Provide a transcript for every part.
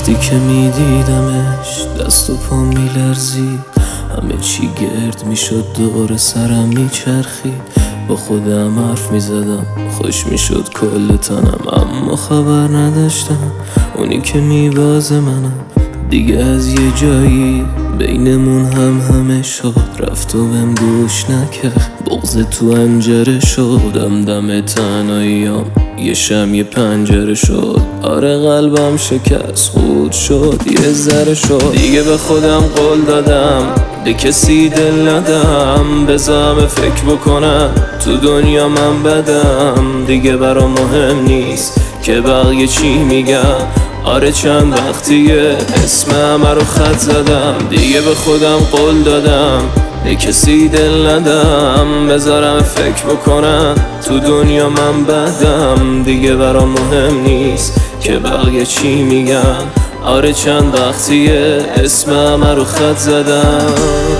وقتی که میدیدمش دست و پا میلرزید، همه چی گرد میشد دور سرم میچرخید. با خودم حرف میزدم خوش میشد کل تنم، اما خبر نداشتم اونی که میبازه منم. دیگه از یه جایی بینمون همه شد، رفت و بهم گوش نکرد، بغض تو انجره شدم. دم تنهاییام یه شم پنجره شد، آره قلبم شکست خود شد یه ذره شد. دیگه به خودم قول دادم به کسی دل ندم، بذارم فکر بکنم تو دنیا من بدم. دیگه برام مهم نیست که بقیه چی میگن، آره چند وقتیه اسم همه رو خط زدم. دیگه به خودم قول دادم به کسی دل ندم، بذارم فکر بکنم تو دنیا من بدم. دیگه برام مهم نیست که بقیه چی میگن، آره چند وقتیه اسم همه رو خط زدم.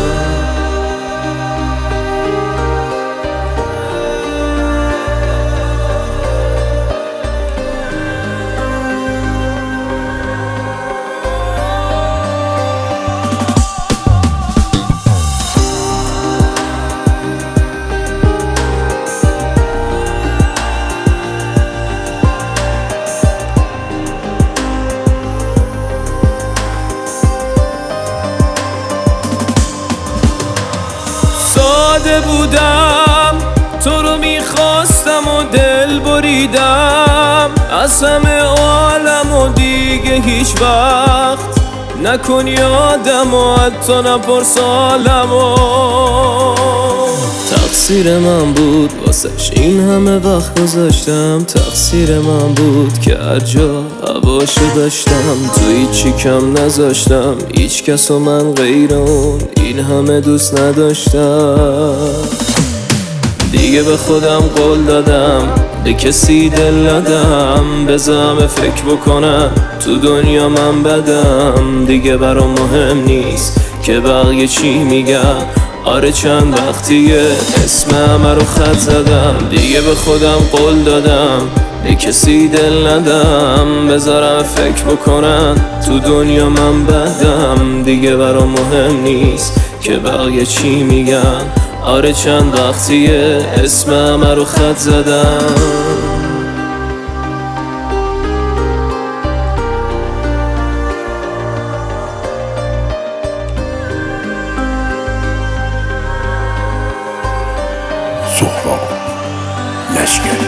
ساده بودم تو رو میخواستم و دل بریدم، از همه عالم و دیگه هیچ وقت نکن یادم و حتی نپرس حالمو. تقصیر من بود واسش این همه وقت گذاشتم، تقصیر من بود که هر جا هواشو داشتم، تو هیچی کم نذاشتم، هیچ کس و من غیر اون این همه دوست نداشتم. دیگه به خودم قول دادم به کسی دل ندم، بذارم فکر بکنم تو دنیا من بدم. دیگه برام مهم نیست که بقیه چی میگن، آره چند وقتیه اسم همه رو خط زدم. دیگه به خودم قول دادم به کسی دل ندم، بذارم فکر بکنم تو دنیا من بدم. دیگه برام مهم نیست که بقیه چی میگن، آره چند وقتیه اسم همه رو خط زدم. سهراب لشکری.